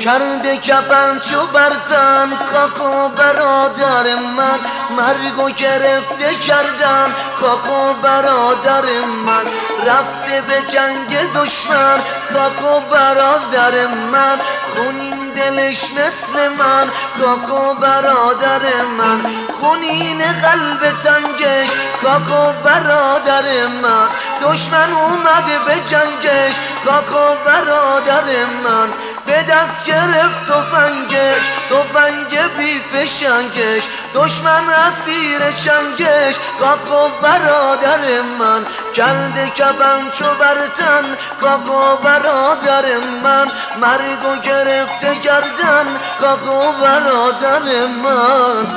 کرده کفن چو برتن کاکو برادر من، مرگو گرفته کردن کاکو برادر من، رفته به جنگ دشمن کاکو برادر من، خونین دلش مثل من کاکو برادر من، خونین قلب تنگش کاکو برادر من، دشمن اومده به جنگش کاکو برادر من، به دست گرفت تفنگ بی فشنگش، دشمن اسیر چنگش کاکو برادر من، کرده کفن چو برتن کاکو برادر من، مرگو گرفته گردن کاکو برادر من.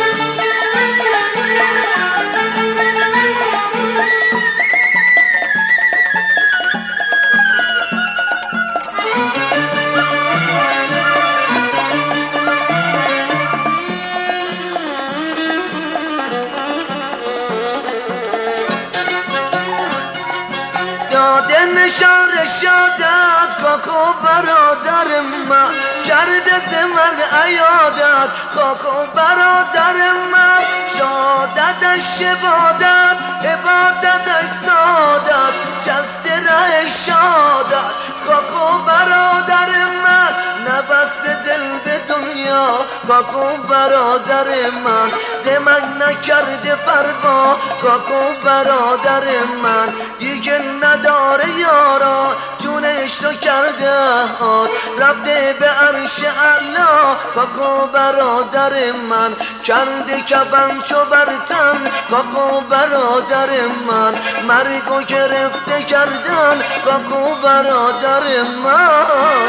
داده نشان رشادت کاکو برادر من، کرده زمن عیادت کاکو برادر من، شادتش شبادت عبادتش سادت، جست ره شادت کاکو برادر من، نبست دل به دنیا کاکو برادر من، زمن نکرده پروا کاکو برادر من، دیگه نداره یارا جونش رو کرده هات، رفته به عرش الله کاکو برادر من، کرده کفن چو برتن کاکو برادر من، مرگو گرفته کردن کاکو برادر من.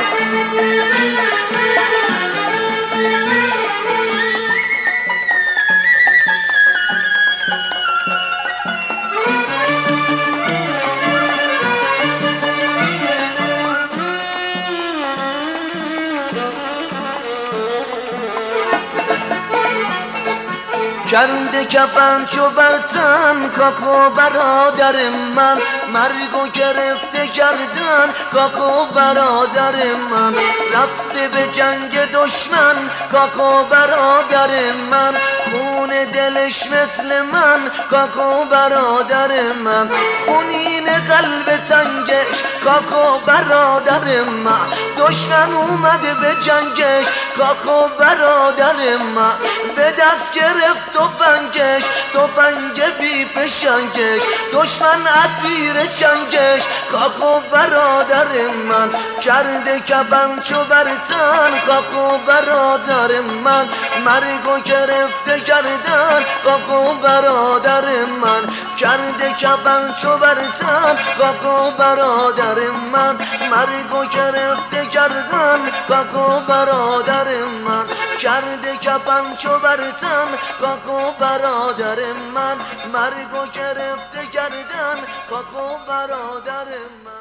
کرده کفن چو برتن کاکو برادر من، مرگو گرفته کردن کاکو برادر من، رفته به جنگ دشمن کاکو برادر من، خون دلش مثل من کاکو برادر من، خونین قلب تنگش کاکو برادر من، دشمن اومده به جنگش کاکو برادر من، به دست گرفت تفنگ بی فشنگش، دشمن اسیر چنگش کاکو برادر من، کرده کفن چو برتن کاکو برادر من، مرگو گرفته گردن کاکو برادر من، کرده کفن چو برتن کاکو برادر من، مرگو گرفته گردن کاکو برادر من، کرده کفن چو برتن کاکو برادر من، مرگو گرفته گردن کاکو برادر من.